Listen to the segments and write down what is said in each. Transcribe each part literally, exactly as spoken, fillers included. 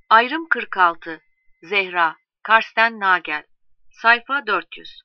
Ayrım kırk altı. Zehra, Karsten Nagel. Sayfa dört yüz.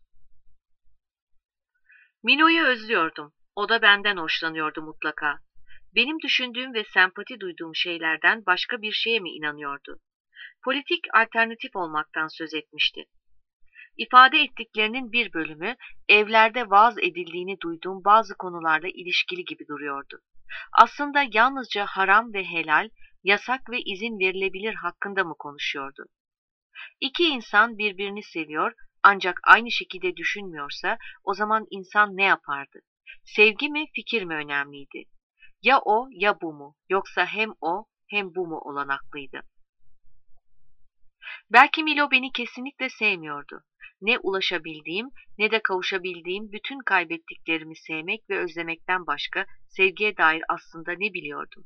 Milo'yu özlüyordum. O da benden hoşlanıyordu mutlaka. Benim düşündüğüm ve sempati duyduğum şeylerden başka bir şeye mi inanıyordu? Politik alternatif olmaktan söz etmişti. İfade ettiklerinin bir bölümü evlerde vaaz edildiğini duyduğum bazı konularla ilişkili gibi duruyordu. Aslında yalnızca haram ve helal, yasak ve izin verilebilir hakkında mı konuşuyordu? İki insan birbirini seviyor ancak aynı şekilde düşünmüyorsa o zaman insan ne yapardı? Sevgi mi, fikir mi önemliydi? Ya o ya bu mu? Yoksa hem o hem bu mu olanaklıydı? Belki Milo beni kesinlikle sevmiyordu. Ne ulaşabildiğim ne de kavuşabildiğim bütün kaybettiklerimi sevmek ve özlemekten başka sevgiye dair aslında ne biliyordum?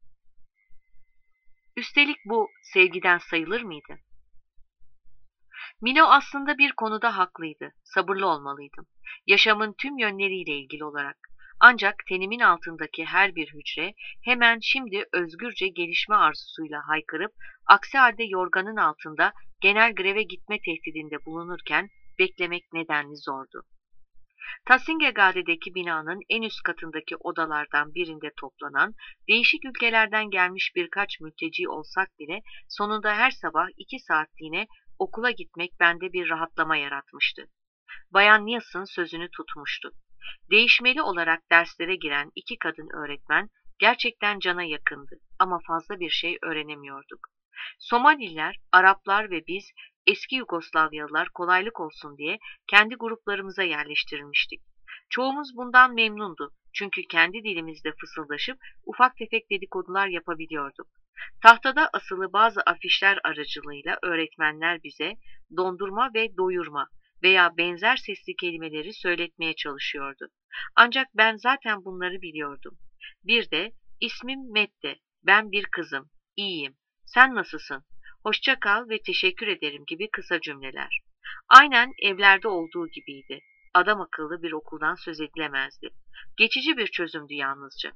Üstelik bu sevgiden sayılır mıydı? Milo aslında bir konuda haklıydı. Sabırlı olmalıydım. Yaşamın tüm yönleriyle ilgili olarak. Ancak tenimin altındaki her bir hücre hemen şimdi özgürce gelişme arzusuyla haykırıp aksi halde yorganın altında genel greve gitme tehdidinde bulunurken beklemek nedenli zordu. Tassingegade'deki binanın en üst katındaki odalardan birinde toplanan, değişik ülkelerden gelmiş birkaç mülteci olsak bile sonunda her sabah iki saatliğine okula gitmek bende bir rahatlama yaratmıştı. Bayan Nielsen sözünü tutmuştu. Değişmeli olarak derslere giren iki kadın öğretmen gerçekten cana yakındı ama fazla bir şey öğrenemiyorduk. Somaliler, Araplar ve biz eski Yugoslavyalılar kolaylık olsun diye kendi gruplarımıza yerleştirilmiştik. Çoğumuz bundan memnundu çünkü kendi dilimizde fısıldaşıp ufak tefek dedikodular yapabiliyorduk. Tahtada asılı bazı afişler aracılığıyla öğretmenler bize dondurma ve doyurma veya benzer sesli kelimeleri söyletmeye çalışıyordu. Ancak ben zaten bunları biliyordum. Bir de ismim Mette, ben bir kızım, iyiyim, sen nasılsın, hoşça kal ve teşekkür ederim gibi kısa cümleler. Aynen evlerde olduğu gibiydi. Adam akıllı bir okuldan söz edilemezdi. Geçici bir çözümdü yalnızca.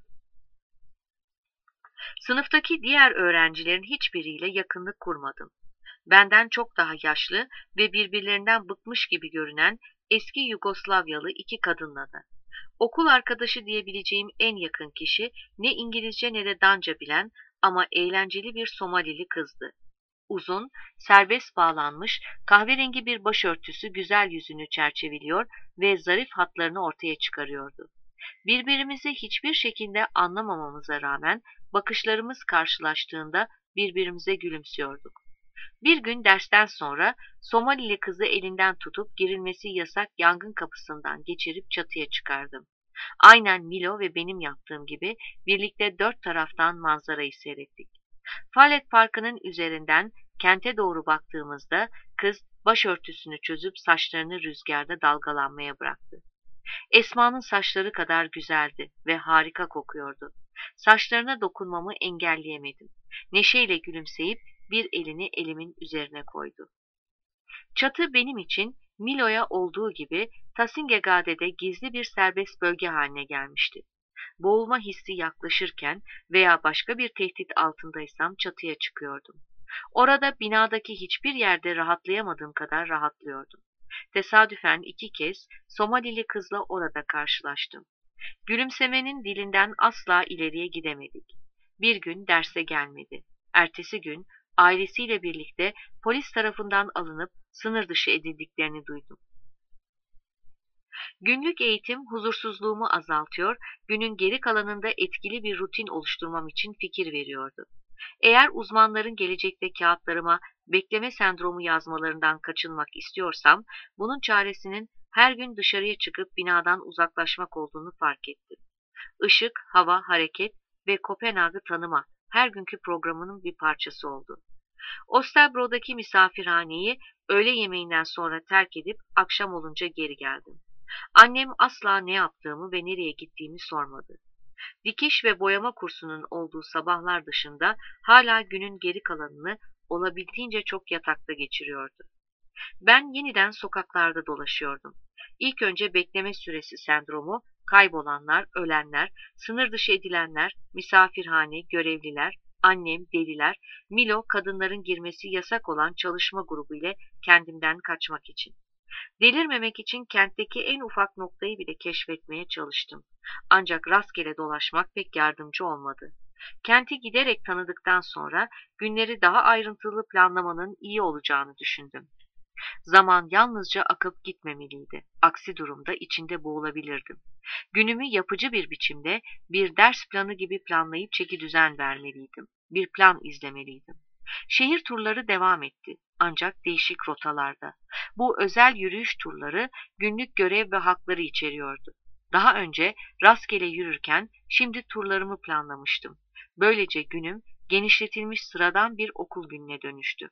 Sınıftaki diğer öğrencilerin hiçbiriyle yakınlık kurmadım. Benden çok daha yaşlı ve birbirlerinden bıkmış gibi görünen eski Yugoslavyalı iki kadınla da. Okul arkadaşı diyebileceğim en yakın kişi ne İngilizce ne de Danca bilen ama eğlenceli bir Somalili kızdı. Uzun, serbest bağlanmış, kahverengi bir başörtüsü güzel yüzünü çerçeveliyor ve zarif hatlarını ortaya çıkarıyordu. Birbirimizi hiçbir şekilde anlamamamıza rağmen bakışlarımız karşılaştığında birbirimize gülümsüyorduk. Bir gün dersten sonra Somalili kızı elinden tutup girilmesi yasak yangın kapısından geçirip çatıya çıkardım. Aynen Milo ve benim yaptığım gibi birlikte dört taraftan manzarayı seyrettik. Falet Parkı'nın üzerinden kente doğru baktığımızda kız başörtüsünü çözüp saçlarını rüzgarda dalgalanmaya bıraktı. Esma'nın saçları kadar güzeldi ve harika kokuyordu. Saçlarına dokunmamı engelleyemedim. Neşeyle gülümseyip bir elini elimin üzerine koydu. Çatı benim için Milo'ya olduğu gibi Tassingegade'de gizli bir serbest bölge haline gelmişti. Boğulma hissi yaklaşırken veya başka bir tehdit altındaysam çatıya çıkıyordum. Orada binadaki hiçbir yerde rahatlayamadığım kadar rahatlıyordum. Tesadüfen iki kez Somalili kızla orada karşılaştım. Gülümsemenin dilinden asla ileriye gidemedik. Bir gün derse gelmedi. Ertesi gün ailesiyle birlikte polis tarafından alınıp sınır dışı edildiklerini duydum. Günlük eğitim huzursuzluğumu azaltıyor, günün geri kalanında etkili bir rutin oluşturmam için fikir veriyordu. Eğer uzmanların gelecekte kağıtlarıma bekleme sendromu yazmalarından kaçınmak istiyorsam, bunun çaresinin her gün dışarıya çıkıp binadan uzaklaşmak olduğunu fark ettim. Işık, hava, hareket ve Kopenhag'ı tanıma her günkü programının bir parçası oldu. Osterbro'daki misafirhaneyi öğle yemeğinden sonra terk edip akşam olunca geri geldim. Annem asla ne yaptığımı ve nereye gittiğimi sormadı. Dikiş ve boyama kursunun olduğu sabahlar dışında hala günün geri kalanını olabildiğince çok yatakta geçiriyordu. Ben yeniden sokaklarda dolaşıyordum. İlk önce bekleme süresi sendromu, kaybolanlar, ölenler, sınır dışı edilenler, misafirhane, görevliler, Annem, deliler, Milo kadınların girmesi yasak olan çalışma grubu ile kendimden kaçmak için. Delirmemek için kentteki en ufak noktayı bile keşfetmeye çalıştım. Ancak rastgele dolaşmak pek yardımcı olmadı. Kenti giderek tanıdıktan sonra günleri daha ayrıntılı planlamanın iyi olacağını düşündüm. Zaman yalnızca akıp gitmemeliydi. Aksi durumda içinde boğulabilirdim. Günümü yapıcı bir biçimde bir ders planı gibi planlayıp çekidüzen vermeliydim. Bir plan izlemeliydim. Şehir turları devam etti, ancak değişik rotalarda. Bu özel yürüyüş turları günlük görev ve hakları içeriyordu. Daha önce rastgele yürürken şimdi turlarımı planlamıştım. Böylece günüm genişletilmiş sıradan bir okul gününe dönüştü.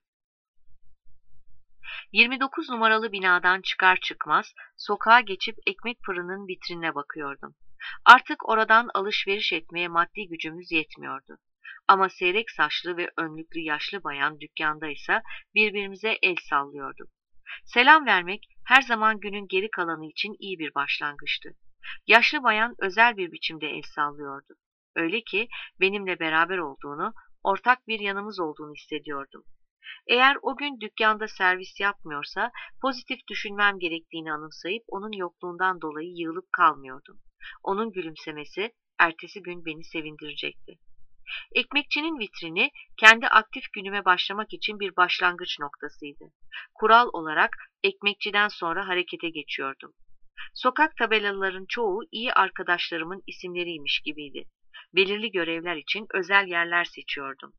yirmi dokuz numaralı binadan çıkar çıkmaz sokağa geçip ekmek fırının vitrinine bakıyordum. Artık oradan alışveriş etmeye maddi gücümüz yetmiyordu. Ama seyrek saçlı ve önlüklü yaşlı bayan dükkandaysa birbirimize el sallıyorduk. Selam vermek her zaman günün geri kalanı için iyi bir başlangıçtı. Yaşlı bayan özel bir biçimde el sallıyordu. Öyle ki benimle beraber olduğunu, ortak bir yanımız olduğunu hissediyordum. Eğer o gün dükkanda servis yapmıyorsa pozitif düşünmem gerektiğini anımsayıp onun yokluğundan dolayı yığılıp kalmıyordum. Onun gülümsemesi ertesi gün beni sevindirecekti. Ekmekçinin vitrini kendi aktif günüme başlamak için bir başlangıç noktasıydı. Kural olarak ekmekçiden sonra harekete geçiyordum. Sokak tabelaların çoğu iyi arkadaşlarımın isimleriymiş gibiydi. Belirli görevler için özel yerler seçiyordum.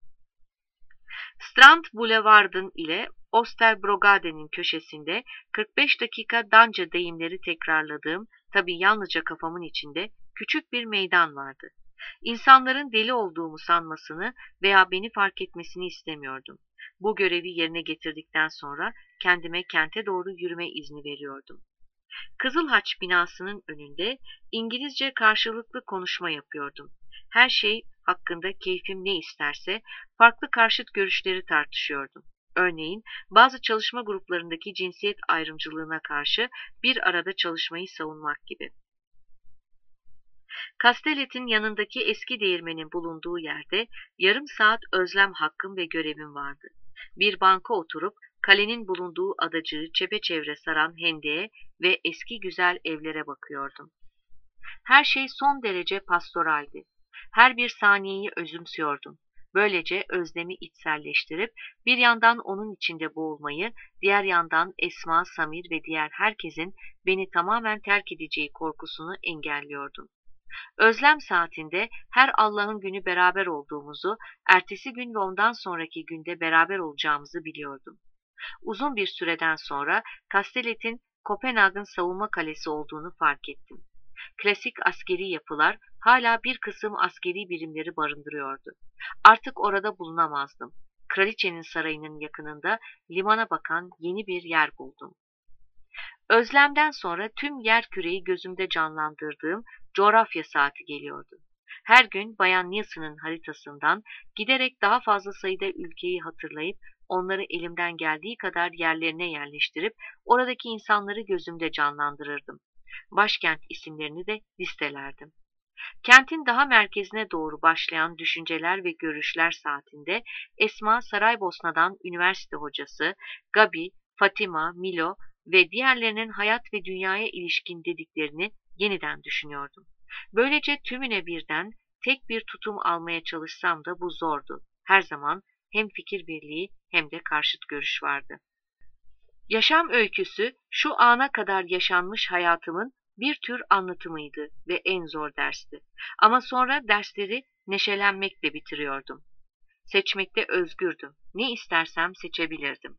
Strand Boulevard'ın ile Oosterbrogade'nin köşesinde kırk beş dakika Danca deyimleri tekrarladığım, tabii yalnızca kafamın içinde, küçük bir meydan vardı. İnsanların deli olduğumu sanmasını veya beni fark etmesini istemiyordum. Bu görevi yerine getirdikten sonra kendime kente doğru yürüme izni veriyordum. Kızıl Haç binasının önünde İngilizce karşılıklı konuşma yapıyordum. Her şey hakkında keyfim ne isterse farklı karşıt görüşleri tartışıyordum. Örneğin bazı çalışma gruplarındaki cinsiyet ayrımcılığına karşı bir arada çalışmayı savunmak gibi. Kastelet'in yanındaki eski değirmenin bulunduğu yerde yarım saat özlem hakkım ve görevim vardı. Bir banka oturup kalenin bulunduğu adacığı çepeçevre saran hendeğe ve eski güzel evlere bakıyordum. Her şey son derece pastoraldi. Her bir saniyeyi özümsüyordum. Böylece özlemi içselleştirip bir yandan onun içinde boğulmayı, diğer yandan Esma, Samir ve diğer herkesin beni tamamen terk edeceği korkusunu engelliyordum. Özlem saatinde her Allah'ın günü beraber olduğumuzu, ertesi gün ve ondan sonraki günde beraber olacağımızı biliyordum. Uzun bir süreden sonra Kastelet'in Kopenhag'ın savunma kalesi olduğunu fark ettim. Klasik askeri yapılar hala bir kısım askeri birimleri barındırıyordu. Artık orada bulunamazdım. Kraliçenin sarayının yakınında limana bakan yeni bir yer buldum. Özlemden sonra tüm yerküreyi gözümde canlandırdığım coğrafya saati geliyordu. Her gün Bayan Nilsson'ın haritasından giderek daha fazla sayıda ülkeyi hatırlayıp onları elimden geldiği kadar yerlerine yerleştirip oradaki insanları gözümde canlandırırdım. Başkent isimlerini de listelerdim. Kentin daha merkezine doğru başlayan düşünceler ve görüşler saatinde Esma Saraybosna'dan üniversite hocası, Gabi, Fatima, Milo ve diğerlerinin hayat ve dünyaya ilişkin dediklerini yeniden düşünüyordum. Böylece tümüne birden tek bir tutum almaya çalışsam da bu zordu. Her zaman hem fikir birliği hem de karşıt görüş vardı. Yaşam öyküsü şu ana kadar yaşanmış hayatımın bir tür anlatımıydı ve en zor dersti. Ama sonra dersleri neşelenmekle bitiriyordum. Seçmekte özgürdüm. Ne istersem seçebilirdim.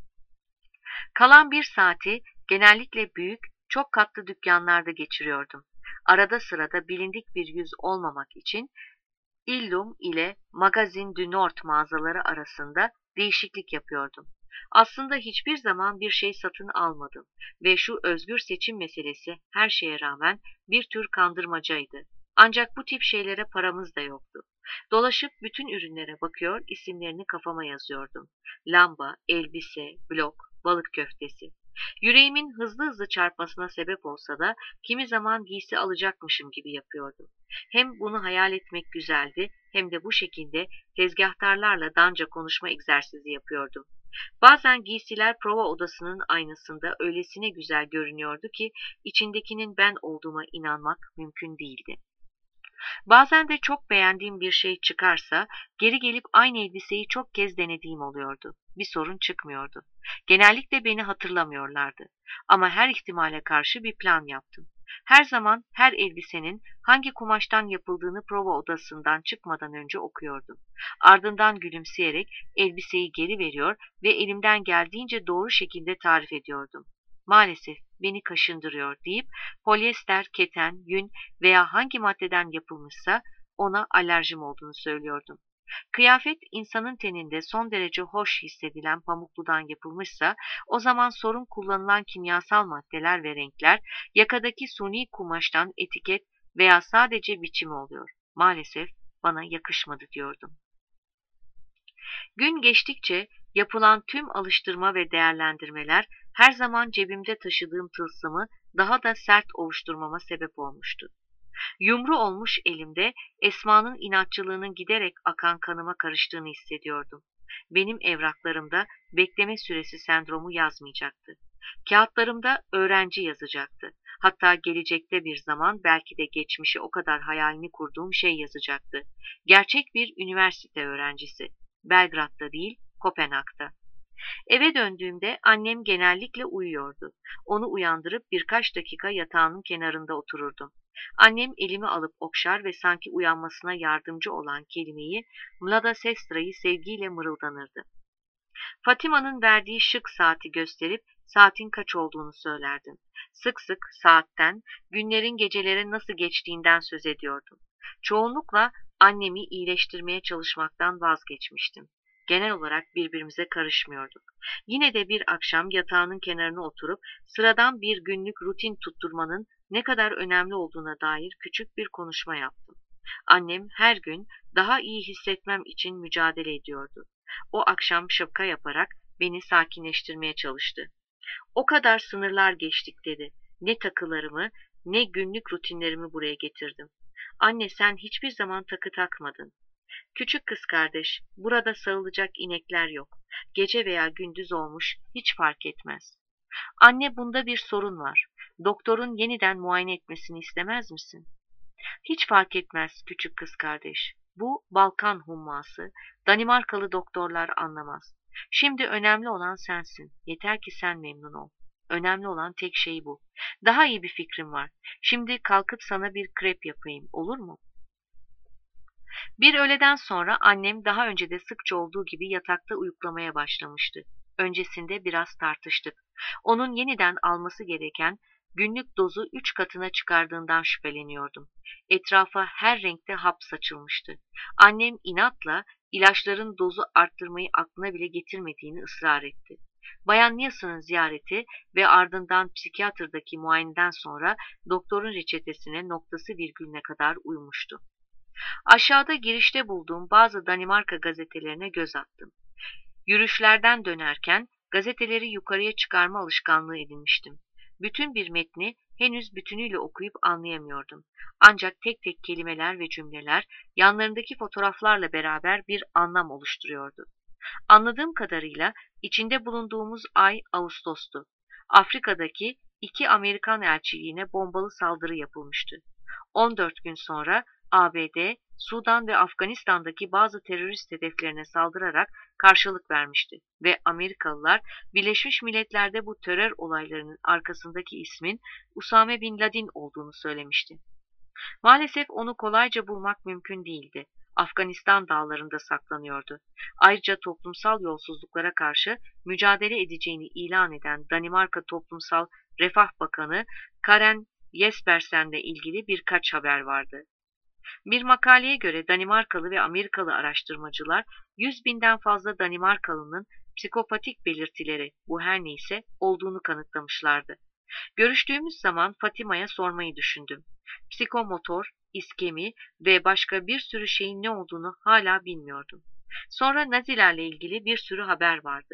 Kalan bir saati genellikle büyük, çok katlı dükkanlarda geçiriyordum. Arada sırada bilindik bir yüz olmamak için Illum ile Magazine du Nord mağazaları arasında değişiklik yapıyordum. Aslında hiçbir zaman bir şey satın almadım ve şu özgür seçim meselesi her şeye rağmen bir tür kandırmacaydı. Ancak bu tip şeylere paramız da yoktu. Dolaşıp bütün ürünlere bakıyor, isimlerini kafama yazıyordum. Lamba, elbise, blok, balık köftesi. Yüreğimin hızlı hızlı çarpmasına sebep olsa da kimi zaman giysi alacakmışım gibi yapıyordum. Hem bunu hayal etmek güzeldi hem de bu şekilde tezgahtarlarla danca konuşma egzersizi yapıyordum. Bazen giysiler prova odasının aynasında öylesine güzel görünüyordu ki içindekinin ben olduğuma inanmak mümkün değildi. Bazen de çok beğendiğim bir şey çıkarsa geri gelip aynı elbiseyi çok kez denediğim oluyordu. Bir sorun çıkmıyordu. Genellikle beni hatırlamıyorlardı. Ama her ihtimale karşı bir plan yaptım. Her zaman her elbisenin hangi kumaştan yapıldığını prova odasından çıkmadan önce okuyordum. Ardından gülümseyerek elbiseyi geri veriyor ve elimden geldiğince doğru şekilde tarif ediyordum. Maalesef beni kaşındırıyor deyip polyester, keten, yün veya hangi maddeden yapılmışsa ona alerjim olduğunu söylüyordum. Kıyafet insanın teninde son derece hoş hissedilen pamukludan yapılmışsa o zaman sorun kullanılan kimyasal maddeler ve renkler, yakadaki suni kumaştan etiket veya sadece biçimi oluyor. Maalesef bana yakışmadı diyordum. Gün geçtikçe yapılan tüm alıştırma ve değerlendirmeler her zaman cebimde taşıdığım tılsımı daha da sert ovuşturmama sebep olmuştu. Yumru olmuş elimde Esma'nın inatçılığının giderek akan kanıma karıştığını hissediyordum. Benim evraklarımda bekleme süresi sendromu yazmayacaktı. Kağıtlarımda öğrenci yazacaktı. Hatta gelecekte bir zaman belki de geçmişi o kadar hayalini kurduğum şey yazacaktı. Gerçek bir üniversite öğrencisi. Belgrad'da değil, Kopenhag'da. Eve döndüğümde annem genellikle uyuyordu. Onu uyandırıp birkaç dakika yatağının kenarında otururdum. Annem elimi alıp okşar ve sanki uyanmasına yardımcı olan kelimeyi Mlada Sestra'yı sevgiyle mırıldanırdı. Fatima'nın verdiği şık saati gösterip saatin kaç olduğunu söylerdim. Sık sık saatten, günlerin gecelere nasıl geçtiğinden söz ediyordum. Çoğunlukla annemi iyileştirmeye çalışmaktan vazgeçmiştim. Genel olarak birbirimize karışmıyorduk. Yine de bir akşam yatağının kenarına oturup sıradan bir günlük rutin tutturmanın ne kadar önemli olduğuna dair küçük bir konuşma yaptım. Annem her gün daha iyi hissetmem için mücadele ediyordu. O akşam şapka yaparak beni sakinleştirmeye çalıştı. O kadar sınırlar geçtik dedi. Ne takılarımı ne günlük rutinlerimi buraya getirdim. Anne sen hiçbir zaman takı takmadın. Küçük kız kardeş, burada sağılacak inekler yok. Gece veya gündüz olmuş, hiç fark etmez. Anne bunda bir sorun var. Doktorun yeniden muayene etmesini istemez misin? Hiç fark etmez küçük kız kardeş. Bu Balkan humması. Danimarkalı doktorlar anlamaz. Şimdi önemli olan sensin. Yeter ki sen memnun ol. Önemli olan tek şey bu. Daha iyi bir fikrim var. Şimdi kalkıp sana bir krep yapayım, olur mu? Bir öğleden sonra annem daha önce de sıkça olduğu gibi yatakta uyuklamaya başlamıştı. Öncesinde biraz tartıştık. Onun yeniden alması gereken günlük dozu üç katına çıkardığından şüpheleniyordum. Etrafa her renkte hap saçılmıştı. Annem inatla ilaçların dozu arttırmayı aklına bile getirmediğini ısrar etti. Bayan Nielsen'ın ziyareti ve ardından psikiyatrdaki muayeneden sonra doktorun reçetesine noktası virgülüne kadar uymuştu. Aşağıda girişte bulduğum bazı Danimarka gazetelerine göz attım. Yürüyüşlerden dönerken gazeteleri yukarıya çıkarma alışkanlığı edinmiştim. Bütün bir metni henüz bütünüyle okuyup anlayamıyordum. Ancak tek tek kelimeler ve cümleler yanlarındaki fotoğraflarla beraber bir anlam oluşturuyordu. Anladığım kadarıyla içinde bulunduğumuz ay Ağustos'tu. Afrika'daki iki Amerikan elçiliğine bombalı saldırı yapılmıştı. on dört gün sonra A B D, Sudan ve Afganistan'daki bazı terörist hedeflerine saldırarak karşılık vermişti ve Amerikalılar Birleşmiş Milletler'de bu terör olaylarının arkasındaki ismin Usame Bin Laden olduğunu söylemişti. Maalesef onu kolayca bulmak mümkün değildi. Afganistan dağlarında saklanıyordu. Ayrıca toplumsal yolsuzluklara karşı mücadele edeceğini ilan eden Danimarka Toplumsal Refah Bakanı Karen Jespersen'le ilgili birkaç haber vardı. Bir makaleye göre Danimarkalı ve Amerikalı araştırmacılar yüz binden fazla Danimarkalının psikopatik belirtileri, bu her neyse, olduğunu kanıtlamışlardı. Görüştüğümüz zaman Fatima'ya sormayı düşündüm. Psikomotor, iskemi ve başka bir sürü şeyin ne olduğunu hala bilmiyordum. Sonra Nazilerle ilgili bir sürü haber vardı.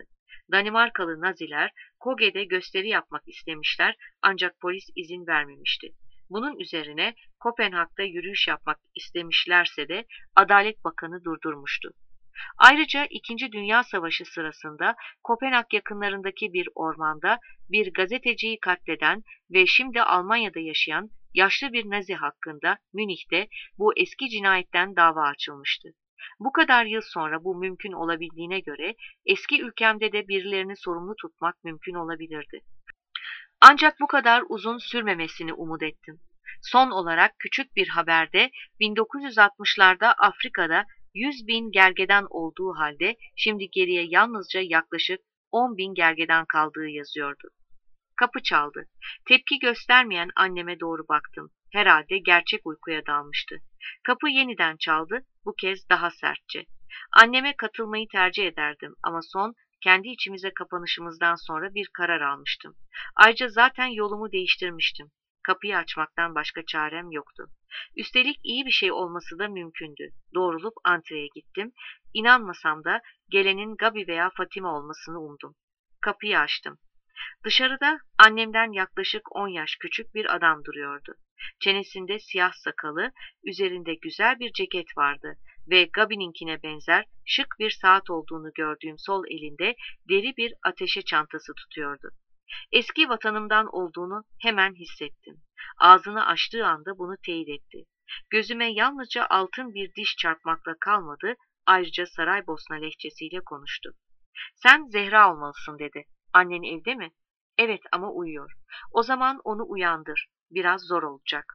Danimarkalı Naziler Koge'de gösteri yapmak istemişler ancak polis izin vermemişti. Bunun üzerine Kopenhag'da yürüyüş yapmak istemişlerse de Adalet Bakanı durdurmuştu. Ayrıca İkinci Dünya Savaşı sırasında Kopenhag yakınlarındaki bir ormanda bir gazeteciyi katleden ve şimdi Almanya'da yaşayan yaşlı bir Nazi hakkında Münih'te bu eski cinayetten dava açılmıştı. Bu kadar yıl sonra bu mümkün olabildiğine göre eski ülkemde de birilerini sorumlu tutmak mümkün olabilirdi. Ancak bu kadar uzun sürmemesini umut ettim. Son olarak küçük bir haberde bin dokuz yüz altmışlarda Afrika'da yüz bin gergedan olduğu halde şimdi geriye yalnızca yaklaşık on bin gergedan kaldığı yazıyordu. Kapı çaldı. Tepki göstermeyen anneme doğru baktım. Herhalde gerçek uykuya dalmıştı. Kapı yeniden çaldı, bu kez daha sertçe. Anneme katılmayı tercih ederdim ama son, kendi içimize kapanışımızdan sonra bir karar almıştım. Ayrıca zaten yolumu değiştirmiştim. Kapıyı açmaktan başka çarem yoktu. Üstelik iyi bir şey olması da mümkündü. Doğrulup antreye gittim. İnanmasam da gelenin Gabi veya Fatima olmasını umdum. Kapıyı açtım. Dışarıda annemden yaklaşık on yaş küçük bir adam duruyordu. Çenesinde siyah sakalı, üzerinde güzel bir ceket vardı ve Gabi'ninkine benzer şık bir saat olduğunu gördüğüm sol elinde deri bir ateşe çantası tutuyordu. Eski vatanımdan olduğunu hemen hissettim. Ağzını açtığı anda bunu teyit etti. Gözüme yalnızca altın bir diş çarpmakla kalmadı, ayrıca Saraybosna lehçesiyle konuştu. "Sen Zehra olmalısın," dedi. "Annen evde mi?" "Evet ama uyuyor." "O zaman onu uyandır. Biraz zor olacak."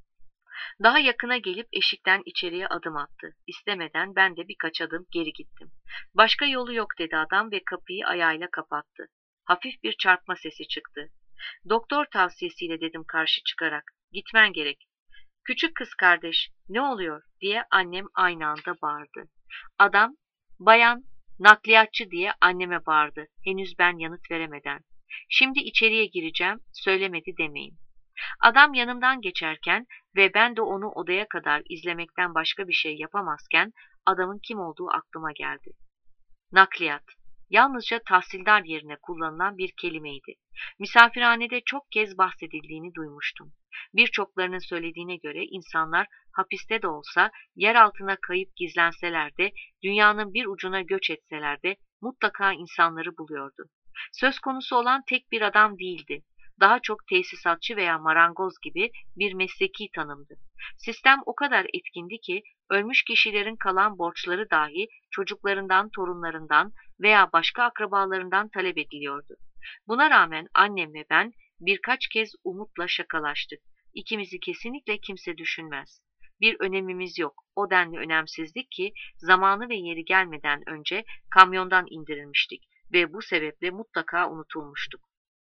Daha yakına gelip eşikten içeriye adım attı. İstemeden ben de birkaç adım geri gittim. "Başka yolu yok," dedi adam ve kapıyı ayağıyla kapattı. Hafif bir çarpma sesi çıktı. "Doktor tavsiyesiyle," dedim karşı çıkarak. "Gitmen gerek." "Küçük kız kardeş, ne oluyor?" diye annem aynı anda bağırdı. Adam, "Bayan, nakliyatçı," diye anneme bağırdı. Henüz ben yanıt veremeden. "Şimdi içeriye gireceğim, söylemedi demeyin." Adam yanımdan geçerken ve ben de onu odaya kadar izlemekten başka bir şey yapamazken adamın kim olduğu aklıma geldi. Nakliyat. Yalnızca tahsildar yerine kullanılan bir kelimeydi. Misafirhanede çok kez bahsedildiğini duymuştum. Birçoklarının söylediğine göre insanlar hapiste de olsa, yer altına kayıp gizlenseler de, dünyanın bir ucuna göç etseler de mutlaka insanları buluyordu. Söz konusu olan tek bir adam değildi. Daha çok tesisatçı veya marangoz gibi bir mesleki tanımdı. Sistem o kadar etkindi ki ölmüş kişilerin kalan borçları dahi çocuklarından, torunlarından veya başka akrabalarından talep ediliyordu. Buna rağmen annem ve ben birkaç kez umutla şakalaştık. İkimizi kesinlikle kimse düşünmez. Bir önemimiz yok. O denli önemsizdik ki zamanı ve yeri gelmeden önce kamyondan indirilmiştik ve bu sebeple mutlaka unutulmuştuk.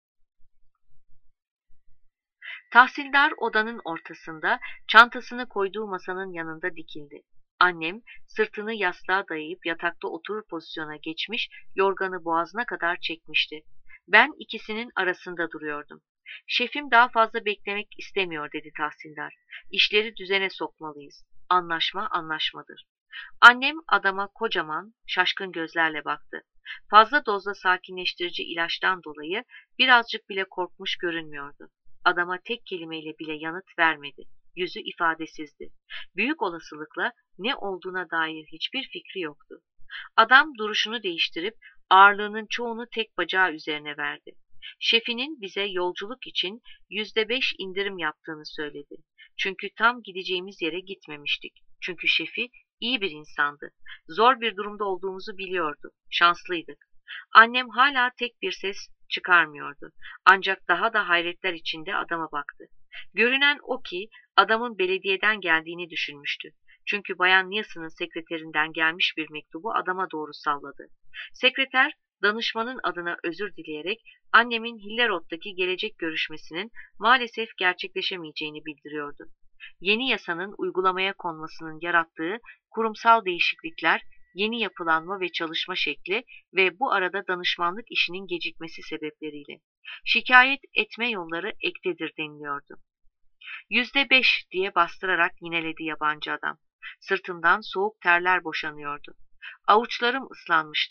Tahsildar odanın ortasında, çantasını koyduğu masanın yanında dikildi. Annem sırtını yastığa dayayıp yatakta oturur pozisyona geçmiş, yorganı boğazına kadar çekmişti. Ben ikisinin arasında duruyordum. "Şefim daha fazla beklemek istemiyor," dedi tahsildar. "İşleri düzene sokmalıyız. Anlaşma anlaşmadır." Annem adama kocaman, şaşkın gözlerle baktı. Fazla dozda sakinleştirici ilaçtan dolayı birazcık bile korkmuş görünmüyordu. Adama tek kelimeyle bile yanıt vermedi. Yüzü ifadesizdi. Büyük olasılıkla ne olduğuna dair hiçbir fikri yoktu. Adam duruşunu değiştirip ağırlığının çoğunu tek bacağı üzerine verdi. Şefinin bize yolculuk için yüzde beş indirim yaptığını söyledi. Çünkü tam gideceğimiz yere gitmemiştik. Çünkü şefi iyi bir insandı. Zor bir durumda olduğumuzu biliyordu. Şanslıydık. Annem hala tek bir ses çıkarmıyordu. Ancak daha da hayretler içinde adama baktı. Görünen o ki adamın belediyeden geldiğini düşünmüştü. Çünkü Bayan Nielsen'ın sekreterinden gelmiş bir mektubu adama doğru salladı. Sekreter, danışmanın adına özür dileyerek annemin Hillerød'daki gelecek görüşmesinin maalesef gerçekleşemeyeceğini bildiriyordu. Yeni yasanın uygulamaya konmasının yarattığı kurumsal değişiklikler, yeni yapılanma ve çalışma şekli ve bu arada danışmanlık işinin gecikmesi sebepleriyle. Şikayet etme yolları ektedir deniliyordu. Yüzde beş diye bastırarak yineledi yabancı adam. Sırtımdan soğuk terler boşanıyordu. Avuçlarım ıslanmıştı.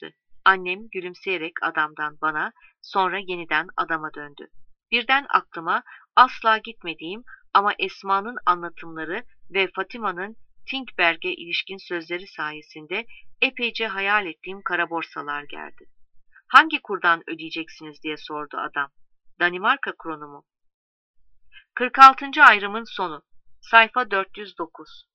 Annem gülümseyerek adamdan bana, sonra yeniden adama döndü. Birden aklıma asla gitmediğim ama Esma'nın anlatımları ve Fatima'nın Tinkberg'e ilişkin sözleri sayesinde epeyce hayal ettiğim kara borsalar geldi. Hangi kurdan ödeyeceksiniz diye sordu adam. Danimarka kronu mu? kırk altıncı ayrımın sonu. Sayfa dört yüz dokuz.